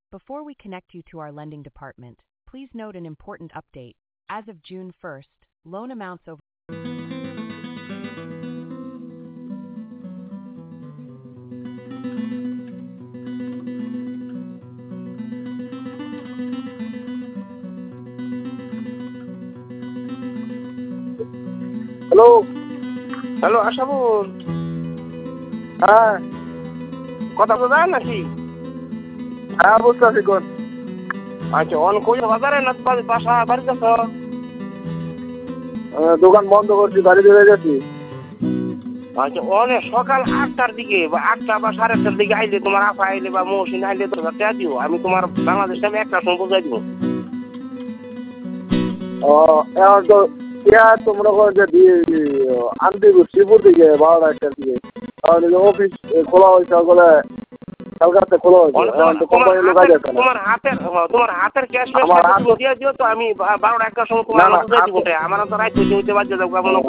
Before we connect you to our lending department, please note an important update. As of June 1st, loan amounts over hello. Hello Ashabul, হ্যাঁ কথা বলা যায় নাকি? হ্যাঁ বুঝতে পারছি কোন। আচ্ছা, অন কই বাজারে না বাসা বাড়িতে আছো? দোকান বন্ধ করছি, বাড়ি চলে গেছি। আচ্ছা, অনেক সকাল 8টার দিকে বা 8টা বা 8:30টার দিকে আইলে তোমার আপা আইলে বা মৌসিন আইলে তোমরা টেয়া দিও, আমি তোমার বাংলাদেশ টাইমে 1টার সময় পৌঁছাই দিব। ও এখন তো তো মনে করো যে আনতে শ্রীপুর দিকে 12টা দিকে, তাহলে অফিস খোলা হয়েছে বলে কালকাতে খোলা হয়েছে, এখন তো কোম্পানির লোক আগে আছে না। তোমার হাতের ক্যাশ আমার হাত দিয়ে দিও, তো আমি 12টা 1টার সময় তোমার পৌঁছাই দিব। আমার তো রাইতে হইতে বাজে যাবো,